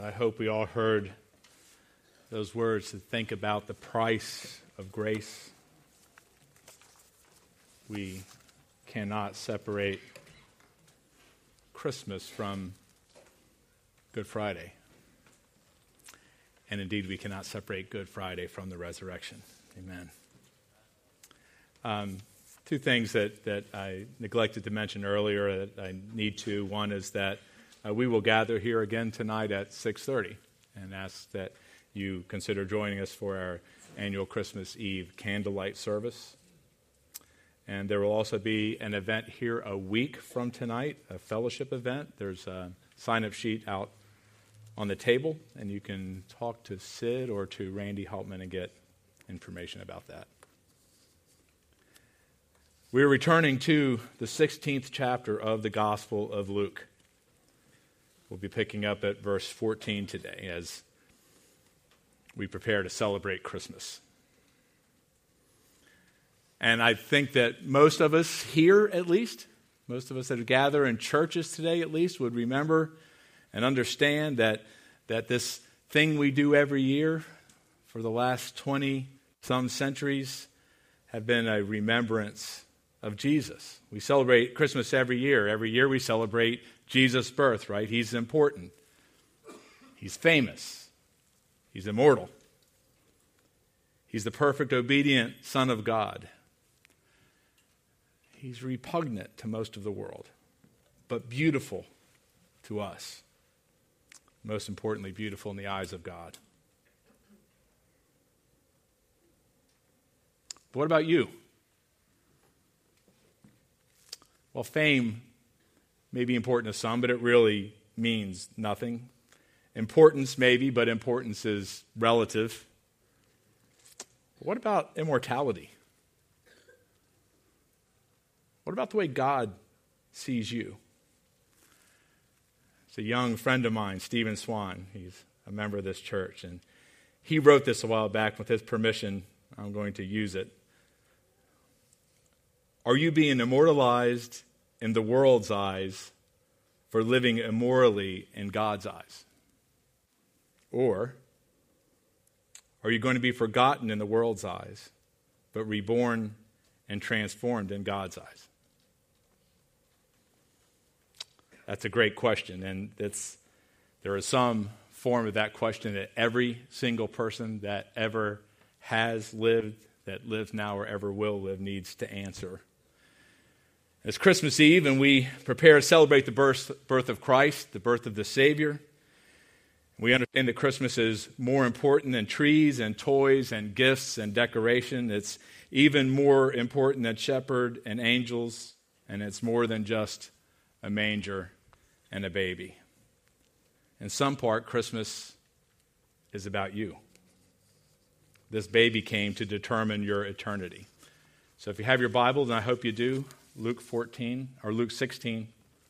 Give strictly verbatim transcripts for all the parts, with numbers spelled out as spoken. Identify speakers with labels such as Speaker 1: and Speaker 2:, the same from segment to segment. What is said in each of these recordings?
Speaker 1: I hope we all heard those words to think about the price of grace. We cannot separate Christmas from Good Friday. And indeed, we cannot separate Good Friday from the resurrection. Amen. Um, two things that, that I neglected to mention earlier that I need to. One is that uh, we will gather here again tonight at six thirty and ask that you consider joining us for our annual Christmas Eve candlelight service. And there will also be an event here a week from tonight, a fellowship event. There's a sign-up sheet out on the table, and you can talk to Sid or to Randy Haltman and get information about that. We're returning to the sixteenth chapter of the Gospel of Luke. We'll be picking up at verse fourteen today as we prepare to celebrate Christmas. And I think that most of us here, at least, most of us that gather in churches today, at least, would remember and understand that, that this thing we do every year for the last twenty-some centuries have been a remembrance of Jesus. We celebrate Christmas every year. Every year we celebrate Jesus' birth, right? He's important. He's famous. He's immortal. He's the perfect, obedient Son of God. He's repugnant to most of the world, but beautiful to us. Most importantly, beautiful in the eyes of God. But what about you? Well, fame may be important to some, but it really means nothing. Importance maybe, but importance is relative. What about immortality? What about the way God sees you? It's a young friend of mine, Stephen Swan. He's a member of this church, and he wrote this a while back. With his permission, I'm going to use it. Are you being immortalized in the world's eyes for living immorally in God's eyes? Or are you going to be forgotten in the world's eyes, but reborn and transformed in God's eyes? That's a great question, and it's, there is some form of that question that every single person that ever has lived, that lives now, or ever will live needs to answer. It's Christmas Eve, and we prepare to celebrate the birth, birth of Christ, the birth of the Savior. We understand that Christmas is more important than trees and toys and gifts and decoration. It's even more important than shepherd and angels, and it's more than just a manger and a baby. In some part, Christmas is about you. This baby came to determine your eternity. So if you have your Bible, and I hope you do, Luke fourteen or Luke sixteen.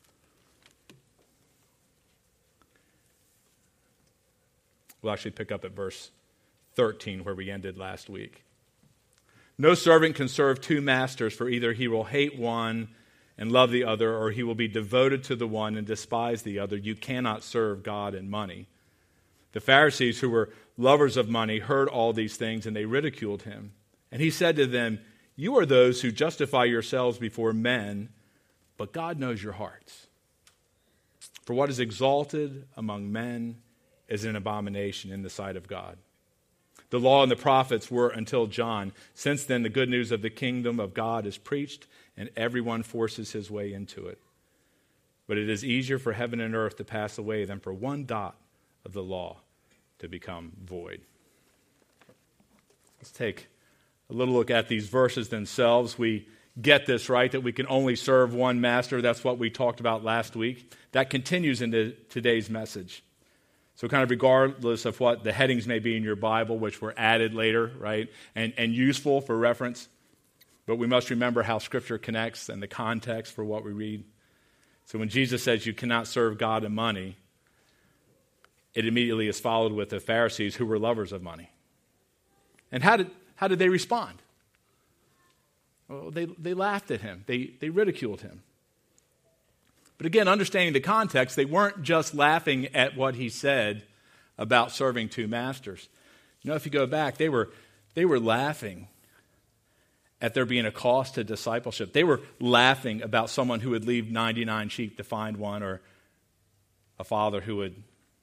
Speaker 1: We'll actually pick up at verse thirteen where we ended last week. No servant can serve two masters, for either he will hate one and love the other, or he will be devoted to the one and despise the other. You cannot serve God and money. The Pharisees, who were lovers of money, heard all these things, and they ridiculed him. And he said to them, you are those who justify yourselves before men, but God knows your hearts. For what is exalted among men is an abomination in the sight of God. The law and the prophets were until John. Since then, the good news of the kingdom of God is preached, and everyone forces his way into it. But it is easier for heaven and earth to pass away than for one dot of the law to become void. Let's take a little look at these verses themselves. We get this, right, that we can only serve one master. That's what we talked about last week. That continues into today's message. So kind of regardless of what the headings may be in your Bible, which were added later, right, and, and useful for reference, but we must remember how Scripture connects and the context for what we read. So when Jesus says you cannot serve God and money, it immediately is followed with the Pharisees who were lovers of money. And how did how did they respond? Well, they, they laughed at him. They, they ridiculed him. But again, understanding the context, they weren't just laughing at what he said about serving two masters. You know, if you go back, they were they were laughing at there being a cost to discipleship. They were laughing about someone who would leave ninety-nine sheep to find one, or a father who would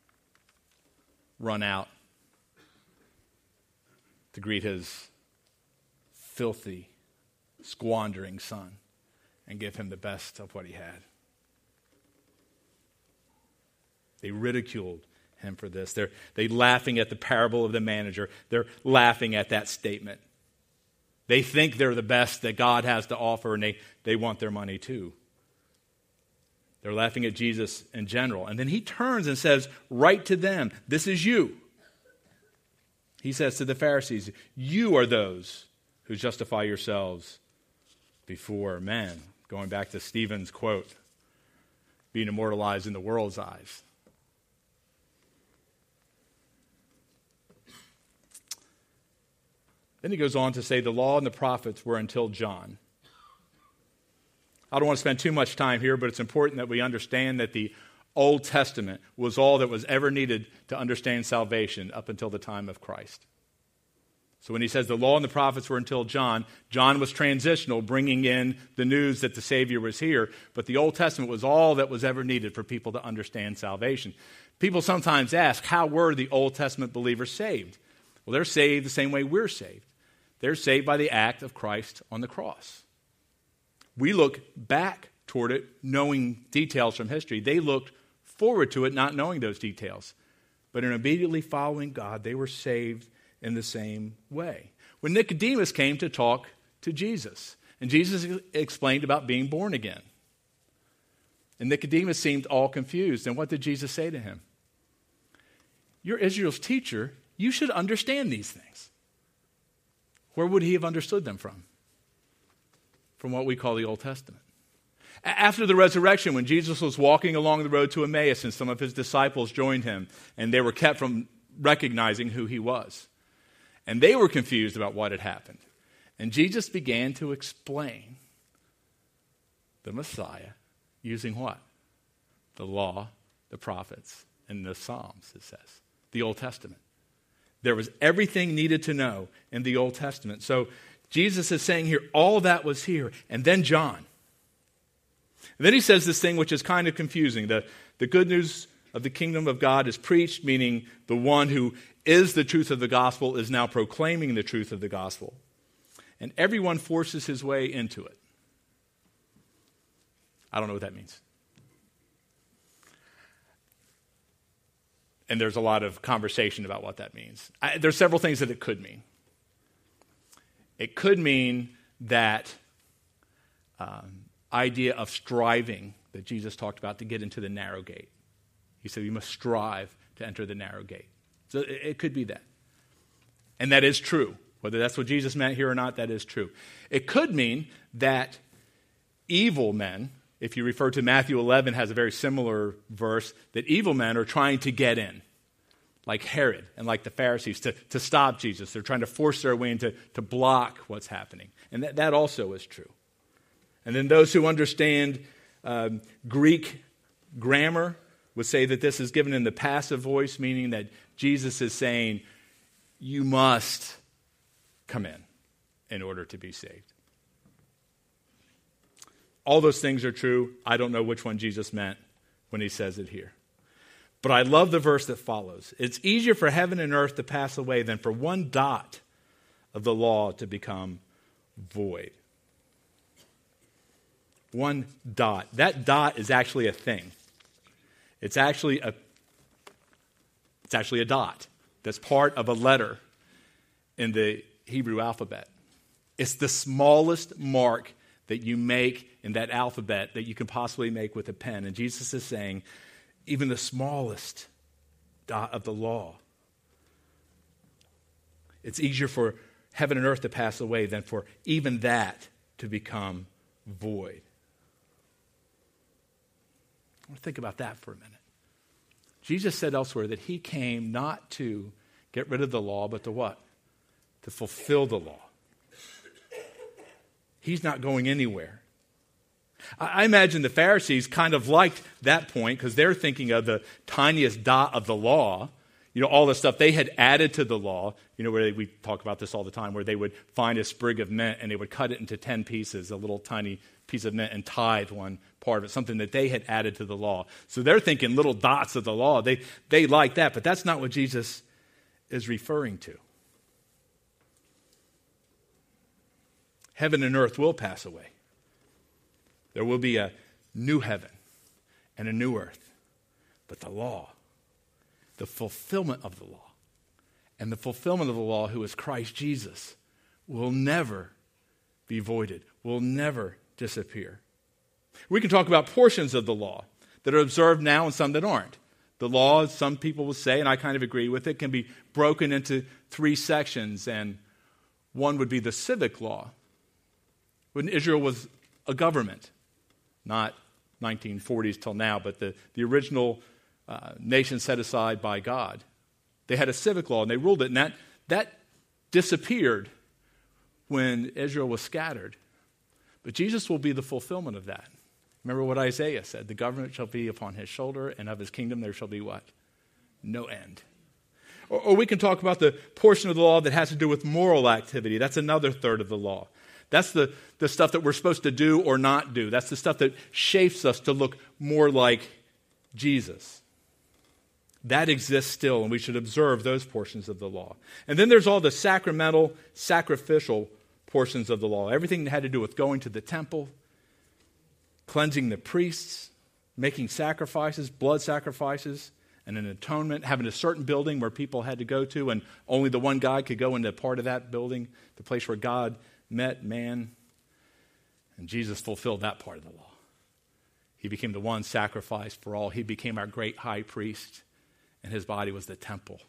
Speaker 1: run out to greet his filthy, squandering son and give him the best of what he had. They ridiculed him for this. They're they laughing at the parable of the manager. They're laughing at that statement. They think they're the best that God has to offer, and they, they want their money too. They're laughing at Jesus in general. And then he turns and says, right to them, this is you. He says to the Pharisees, you are those who justify yourselves before men. Going back to Stephen's quote, being immortalized in the world's eyes. Then he goes on to say the law and the prophets were until John. I don't want to spend too much time here, but it's important that we understand that the Old Testament was all that was ever needed to understand salvation up until the time of Christ. So when he says the law and the prophets were until John, John was transitional, bringing in the news that the Savior was here, but the Old Testament was all that was ever needed for people to understand salvation. People sometimes ask, how were the Old Testament believers saved? Well, they're saved the same way we're saved. They're saved by the act of Christ on the cross. We look back toward it, knowing details from history. They looked forward to it, not knowing those details. But in immediately following God, they were saved in the same way. When Nicodemus came to talk to Jesus, and Jesus explained about being born again, and Nicodemus seemed all confused. And what did Jesus say to him? You're Israel's teacher. You should understand these things. Where would he have understood them from? From what we call the Old Testament. After the resurrection, when Jesus was walking along the road to Emmaus and some of his disciples joined him, and they were kept from recognizing who he was. And they were confused about what had happened. And Jesus began to explain the Messiah using what? The law, the prophets, and the Psalms, it says. The Old Testament. There was everything needed to know in the Old Testament. So Jesus is saying here, all that was here. And then John. And then he says this thing which is kind of confusing. The, the good news of the kingdom of God is preached, meaning the one who is the truth of the gospel is now proclaiming the truth of the gospel. And everyone forces his way into it. I don't know what that means. And there's a lot of conversation about what that means. I, there's several things that it could mean. It could mean that um, idea of striving that Jesus talked about to get into the narrow gate. He said you must strive to enter the narrow gate. So it, it could be that. And that is true. Whether that's what Jesus meant here or not, that is true. It could mean that evil men, if you refer to Matthew eleven, has a very similar verse, that evil men are trying to get in, like Herod and like the Pharisees, to, to stop Jesus. They're trying to force their way in to, to block what's happening. And that, that also is true. And then those who understand um, Greek grammar would say that this is given in the passive voice, meaning that Jesus is saying, you must come in in order to be saved. All those things are true. I don't know which one Jesus meant when he says it here. But I love the verse that follows. It's easier for heaven and earth to pass away than for one dot of the law to become void. One dot. That dot is actually a thing. It's actually a it's actually a dot that's part of a letter in the Hebrew alphabet. It's the smallest mark that you make in that alphabet that you can possibly make with a pen. And Jesus is saying, even the smallest dot of the law, it's easier for heaven and earth to pass away than for even that to become void. I want to think about that for a minute. Jesus said elsewhere that he came not to get rid of the law, but to what? To fulfill the law. He's not going anywhere. I imagine the Pharisees kind of liked that point because they're thinking of the tiniest dot of the law. You know, all the stuff they had added to the law, you know, where they, we talk about this all the time, where they would find a sprig of mint and they would cut it into ten pieces, a little tiny piece of mint, and tithe one part of it, something that they had added to the law. So they're thinking little dots of the law. They, they like that, but that's not what Jesus is referring to. Heaven and earth will pass away. There will be a new heaven and a new earth. But the law, the fulfillment of the law, and the fulfillment of the law, who is Christ Jesus, will never be voided, will never disappear. We can talk about portions of the law that are observed now and some that aren't. The law, some people will say, and I kind of agree with it, can be broken into three sections, and one would be the civic law. When Israel was a government, not nineteen forties till now, but the, the original uh, nation set aside by God. They had a civic law, and they ruled it, and that, that disappeared when Israel was scattered. But Jesus will be the fulfillment of that. Remember what Isaiah said, the government shall be upon his shoulder, and of his kingdom there shall be what? No end. Or, or we can talk about the portion of the law that has to do with moral activity. That's another third of the law. That's the, the stuff that we're supposed to do or not do. That's the stuff that shapes us to look more like Jesus. That exists still, and we should observe those portions of the law. And then there's all the sacramental, sacrificial portions of the law. Everything that had to do with going to the temple, cleansing the priests, making sacrifices, blood sacrifices, and an atonement, having a certain building where people had to go to, and only the one guy could go into part of that building, the place where God met man. And Jesus fulfilled that part of the law. He became the one sacrifice for all. He became our great high priest, and his body was the temple.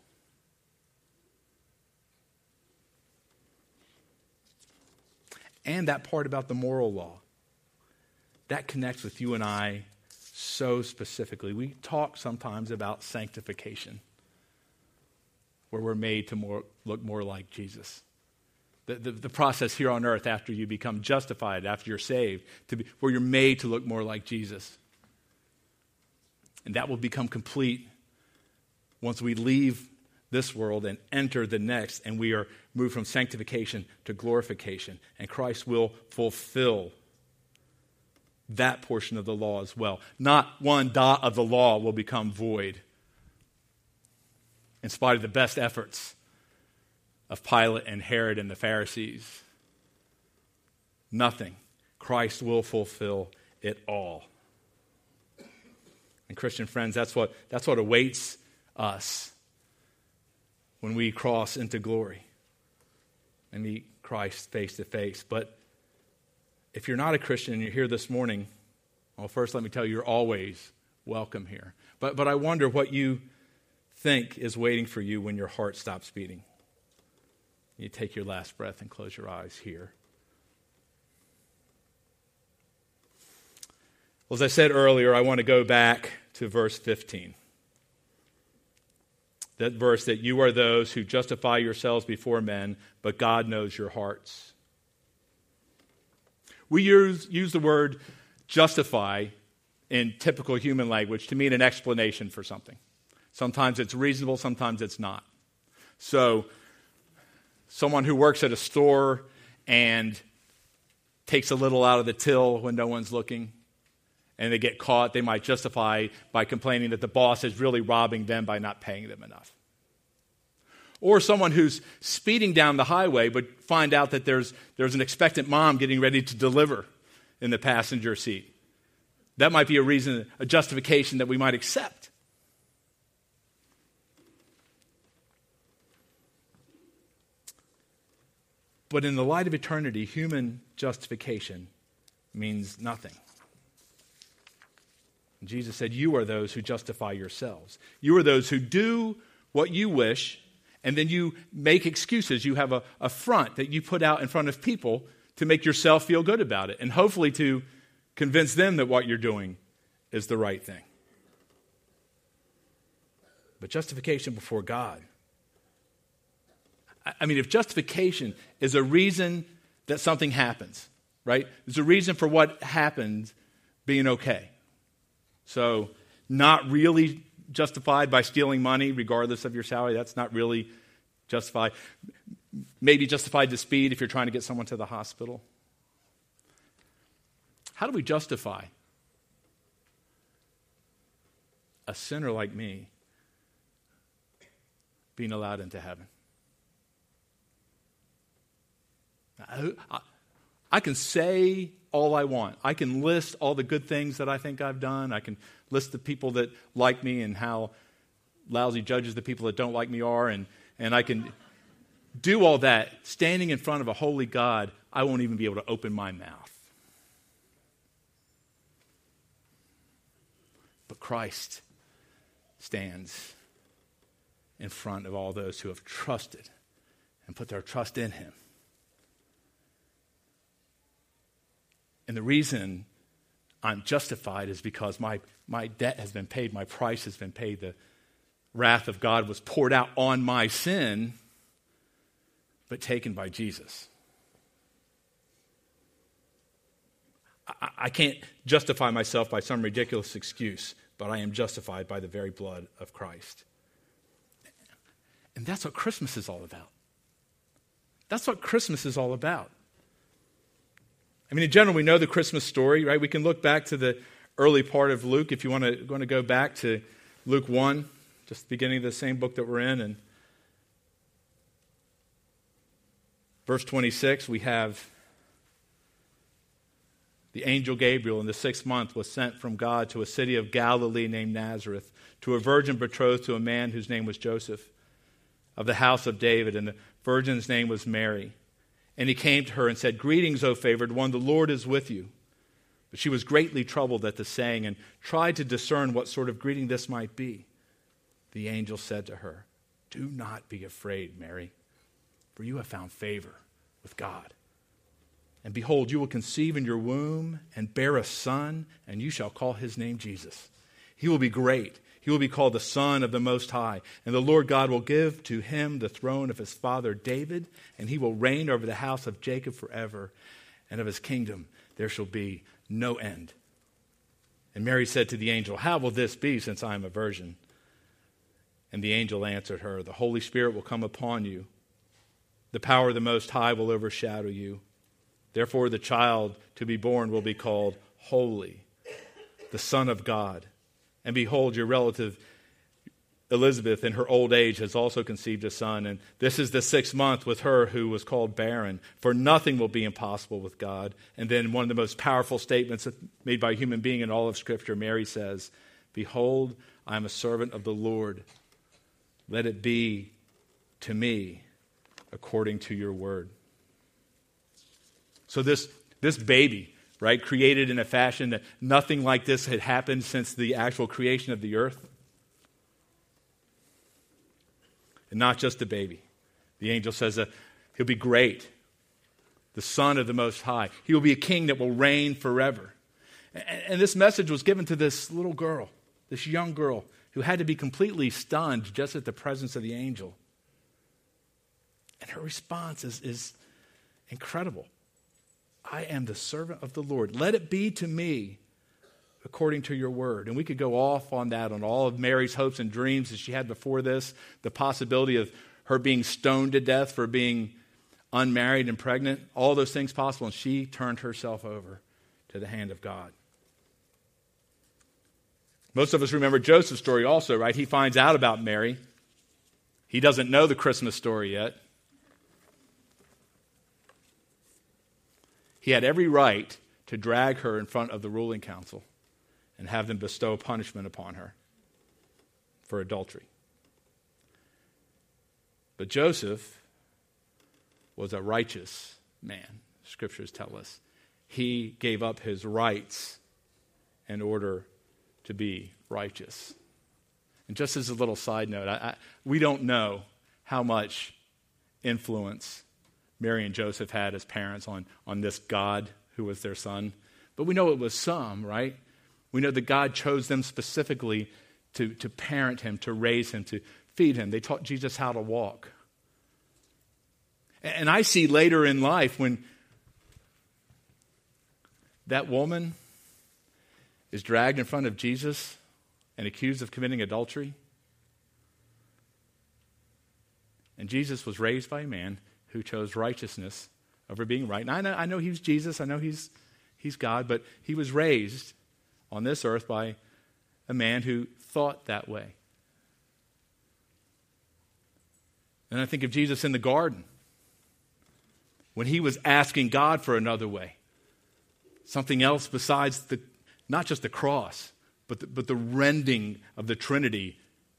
Speaker 1: And that part about the moral law, that connects with you and I so specifically. We talk sometimes about sanctification, where we're made to more, look more like Jesus. The, the, the process here on earth after you become justified, after you're saved, to be, where you're made to look more like Jesus. And that will become complete once we leave this world and enter the next, and we are moved from sanctification to glorification. And Christ will fulfill that portion of the law as well. Not one dot of the law will become void in spite of the best efforts of Pilate and Herod and the Pharisees. Nothing. Christ will fulfill it all. And Christian friends, that's what, that's what awaits us when we cross into glory and meet Christ face to face. But if you're not a Christian and you're here this morning, well, first let me tell you, you're always welcome here. But, but I wonder what you think is waiting for you when your heart stops beating. You take your last breath and close your eyes here. Well, as I said earlier, I want to go back to verse fifteen. That verse that you are those who justify yourselves before men, but God knows your hearts. We use, use the word justify in typical human language to mean an explanation for something. Sometimes it's reasonable, sometimes it's not. So, someone who works at a store and takes a little out of the till when no one's looking, and they get caught, they might justify by complaining that the boss is really robbing them by not paying them enough. Or someone who's speeding down the highway but find out that there's, there's an expectant mom getting ready to deliver in the passenger seat. That might be a reason, a justification that we might accept. But in the light of eternity, human justification means nothing. Jesus said, you are those who justify yourselves. You are those who do what you wish, and then you make excuses. You have a, a front that you put out in front of people to make yourself feel good about it, and hopefully to convince them that what you're doing is the right thing. But justification before God, I mean, if justification is a reason that something happens, right? There's a reason for what happened being okay. So not really justified by stealing money regardless of your salary. That's not really justified. Maybe justified to speed if you're trying to get someone to the hospital. How do we justify a sinner like me being allowed into heaven? I, I, I can say all I want. I can list all the good things that I think I've done. I can list the people that like me and how lousy judges the people that don't like me are. And, and I can do all that. Standing in front of a holy God, I won't even be able to open my mouth. But Christ stands in front of all those who have trusted and put their trust in him. And the reason I'm justified is because my, my debt has been paid, my price has been paid. The wrath of God was poured out on my sin, but taken by Jesus. I, I can't justify myself by some ridiculous excuse, but I am justified by the very blood of Christ. And that's what Christmas is all about. That's what Christmas is all about. I mean, in general, we know the Christmas story, right? We can look back to the early part of Luke. If you want to, want to go back to Luke one, just the beginning of the same book that we're in, and verse twenty-six, we have the angel Gabriel in the sixth month was sent from God to a city of Galilee named Nazareth, to a virgin betrothed to a man whose name was Joseph, of the house of David, and the virgin's name was Mary. And he came to her and said, "Greetings, O favored one, the Lord is with you." But she was greatly troubled at the saying and tried to discern what sort of greeting this might be. The angel said to her, "Do not be afraid, Mary, for you have found favor with God. And behold, you will conceive in your womb and bear a son, and you shall call his name Jesus. He will be great. He will be called the Son of the Most High. And the Lord God will give to him the throne of his father David, and he will reign over the house of Jacob forever, and of his kingdom there shall be no end." And Mary said to the angel, "How will this be, since I am a virgin?" And the angel answered her, "The Holy Spirit will come upon you. The power of the Most High will overshadow you. Therefore the child to be born will be called Holy, the Son of God. And behold, your relative Elizabeth in her old age has also conceived a son, and this is the sixth month with her who was called barren, for nothing will be impossible with God." And then one of the most powerful statements made by a human being in all of Scripture, Mary says, "Behold, I am a servant of the Lord. Let it be to me according to your word." So this, this baby, right, created in a fashion that nothing like this had happened since the actual creation of the earth. And not just a baby. The angel says that he'll be great, the Son of the Most High. He will be a king that will reign forever. And, and this message was given to this little girl, this young girl, who had to be completely stunned just at the presence of the angel. And her response is, is incredible. "I am the servant of the Lord. Let it be to me according to your word." And we could go off on that, on all of Mary's hopes and dreams that she had before this, the possibility of her being stoned to death for being unmarried and pregnant, all those things possible. And she turned herself over to the hand of God. Most of us remember Joseph's story also, right? He finds out about Mary. He doesn't know the Christmas story yet. He had every right to drag her in front of the ruling council and have them bestow punishment upon her for adultery. But Joseph was a righteous man, scriptures tell us. He gave up his rights in order to be righteous. And just as a little side note, I, I, we don't know how much influence Mary and Joseph had as parents on, on this God who was their son. But we know it was some, right? We know that God chose them specifically to, to parent him, to raise him, to feed him. They taught Jesus how to walk. And, and I see later in life when that woman is dragged in front of Jesus and accused of committing adultery. And Jesus was raised by a man who chose righteousness over being right. And I know, I know he's Jesus, I know he's, he's God, but he was raised on this earth by a man who thought that way. And I think of Jesus in the garden, when he was asking God for another way, something else besides the, not just the cross, but the, but the rending of the Trinity.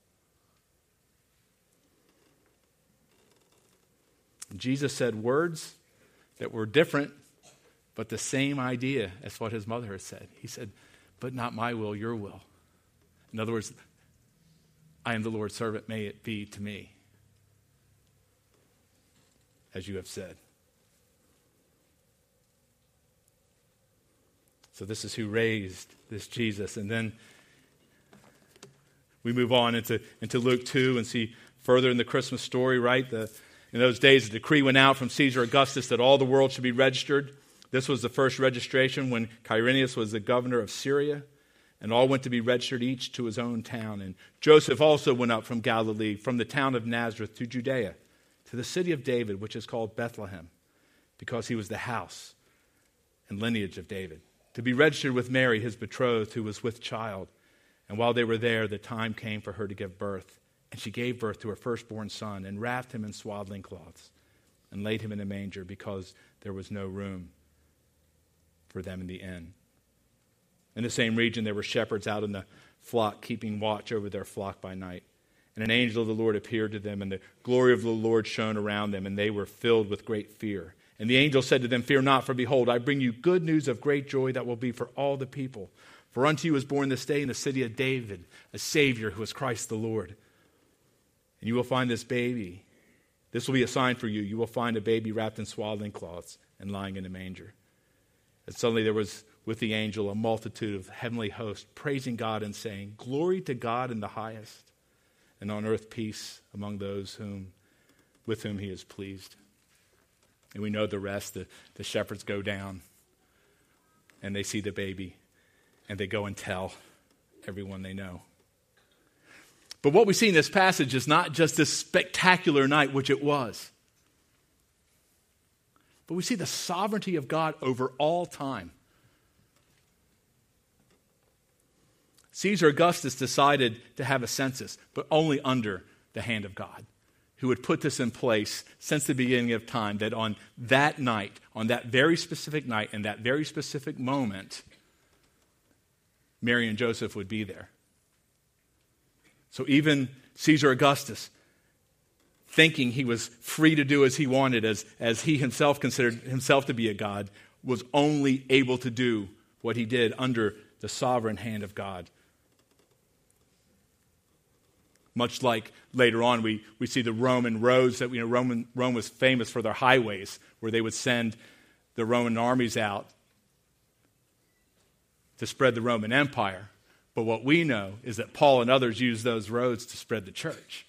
Speaker 1: And Jesus said words that were different, but the same idea as what his mother had said. He said, but not my will, your will. In other words, I am the Lord's servant, may it be to me, as you have said. So this is who raised this Jesus. And then we move on into, into Luke two and see further in the Christmas story, right? The, in those days, a decree went out from Caesar Augustus that all the world should be registered. This was the first registration when Quirinius was the governor of Syria. And all went to be registered, each to his own town. And Joseph also went up from Galilee, from the town of Nazareth to Judea, to the city of David, which is called Bethlehem, because he was the house and lineage of David, to be registered with Mary, his betrothed, who was with child. And while they were there, the time came for her to give birth. And she gave birth to her firstborn son, and wrapped him in swaddling cloths, and laid him in a manger, because there was no room for them in the inn. In the same region, there were shepherds out in the flock, keeping watch over their flock by night. And an angel of the Lord appeared to them, and the glory of the Lord shone around them, and they were filled with great fear. And the angel said to them, fear not, for behold, I bring you good news of great joy that will be for all the people. For unto you is born this day in the city of David a Savior, who is Christ the Lord. And you will find this baby. This will be a sign for you. You will find a baby wrapped in swaddling cloths and lying in a manger. And suddenly there was with the angel a multitude of heavenly hosts, praising God and saying, glory to God in the highest, and on earth peace among those whom with whom he is pleased. And we know the rest. The, the shepherds go down, and they see the baby, and they go and tell everyone they know. But what we see in this passage is not just this spectacular night, which it was, but we see the sovereignty of God over all time. Caesar Augustus decided to have a census, but only under the hand of God, who would put this in place since the beginning of time, that on that night, on that very specific night, and that very specific moment, Mary and Joseph would be there. So even Caesar Augustus, thinking he was free to do as he wanted, as, as he himself considered himself to be a god, was only able to do what he did under the sovereign hand of God. Much like later on, we, we see the Roman roads that, you know, Roman, Rome was famous for their highways, where they would send the Roman armies out to spread the Roman Empire. But what we know is that Paul and others used those roads to spread the church.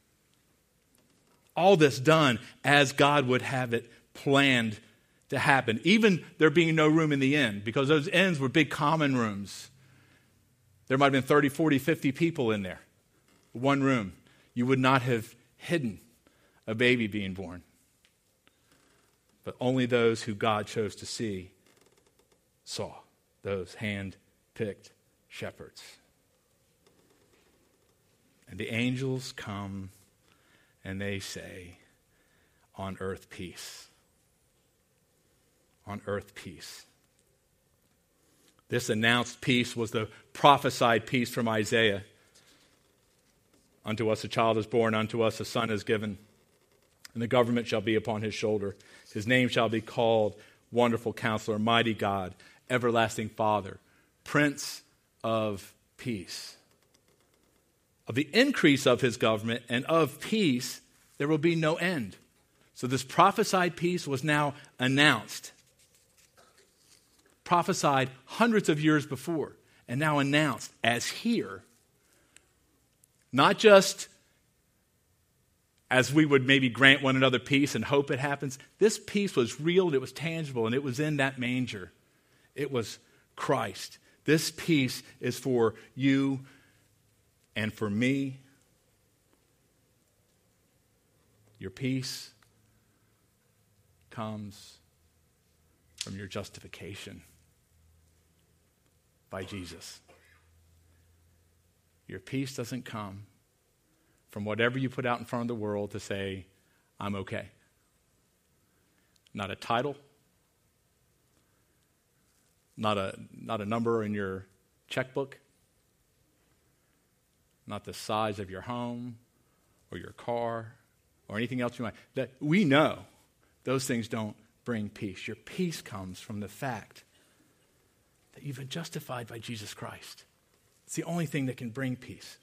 Speaker 1: All this done as God would have it planned to happen, even there being no room in the inn, because those inns were big common rooms. There might have been thirty, forty, fifty people in there. One room. You would not have hidden a baby being born. But only those who God chose to see saw, those hand-picked shepherds. And the angels come and they say, on earth peace. On earth peace. This announced peace was the prophesied peace from Isaiah. Unto us a child is born, unto us a son is given, and the government shall be upon his shoulder. His name shall be called Wonderful Counselor, Mighty God, Everlasting Father, Prince of Peace. Of the increase of his government and of peace, there will be no end. So this prophesied peace was now announced. Prophesied hundreds of years before, and now announced as here. Not just as we would maybe grant one another peace and hope it happens. This peace was real and it was tangible, and it was in that manger. It was Christ. This peace is for you and for me, your peace comes from your justification by Jesus. Your peace doesn't come from whatever you put out in front of the world to say, I'm okay. Not a title, not a, not a number in your checkbook, not the size of your home or your car or anything else you might. That we know those things don't bring peace. Your peace comes from the fact that you've been justified by Jesus Christ. It's the only thing that can bring peace.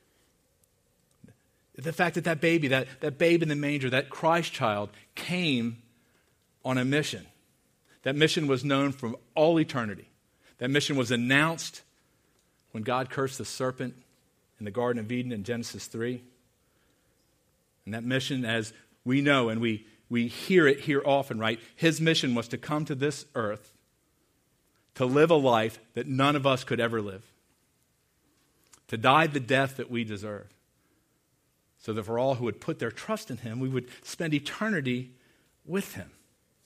Speaker 1: The fact that that baby, that, that babe in the manger, that Christ child came on a mission. That mission was known from all eternity. That mission was announced when God cursed the serpent in the Garden of Eden in Genesis three. And that mission, as we know and we, we hear it here often, right? His mission was to come to this earth to live a life that none of us could ever live. To die the death that we deserve. So that for all who would put their trust in him, we would spend eternity with him.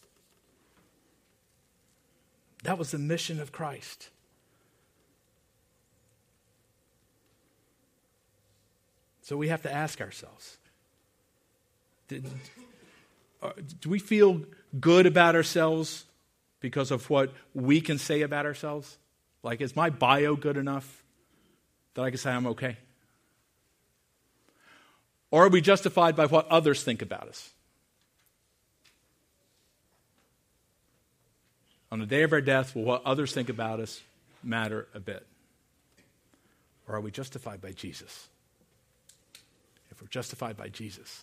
Speaker 1: That was the mission of Christ. So we have to ask ourselves, did, uh, do we feel good about ourselves because of what we can say about ourselves? Like, is my bio good enough that I can say I'm okay? Or are we justified by what others think about us? On the day of our death, will what others think about us matter a bit? Or are we justified by Jesus? If we're justified by Jesus,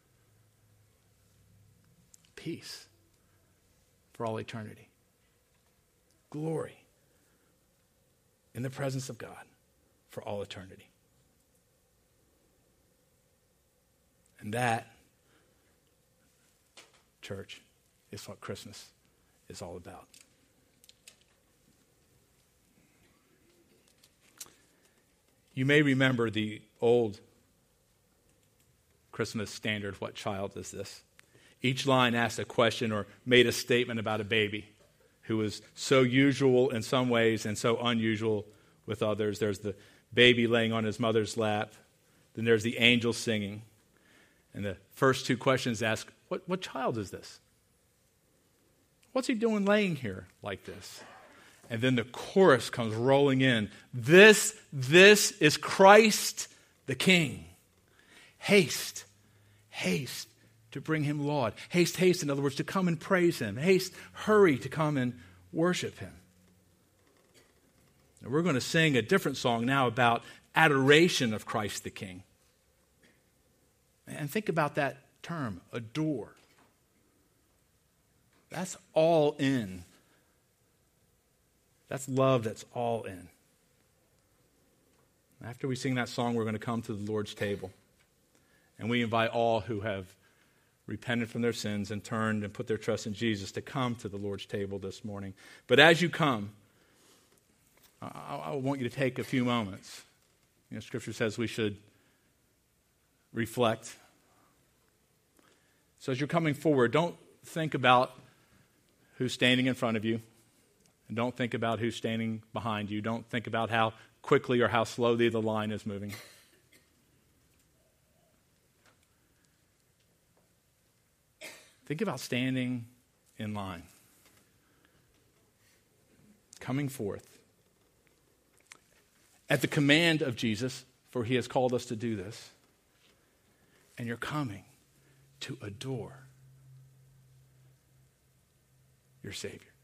Speaker 1: peace for all eternity. Glory in the presence of God for all eternity. And that, church, is what Christmas is all about. You may remember the old Christmas standard, what child is this? Each line asked a question or made a statement about a baby who was so usual in some ways and so unusual with others. There's the baby laying on his mother's lap. Then there's the angel singing. And the first two questions ask, what, what child is this? What's he doing laying here like this? And then the chorus comes rolling in. This, this is Christ the King. Haste, haste to bring him laud. Haste, haste, in other words, to come and praise him. Haste, hurry to come and worship him. And we're going to sing a different song now about adoration of Christ the King. And think about that term, adore. That's all in. That's love that's all in. After we sing that song, we're going to come to the Lord's table. And we invite all who have repented from their sins and turned and put their trust in Jesus to come to the Lord's table this morning. But as you come, I, I want you to take a few moments. You know, Scripture says we should reflect. So as you're coming forward, don't think about who's standing in front of you. And don't think about who's standing behind you. Don't think about how quickly or how slowly the line is moving. Think about standing in line, coming forth at the command of Jesus, for he has called us to do this, and you're coming to adore your Savior.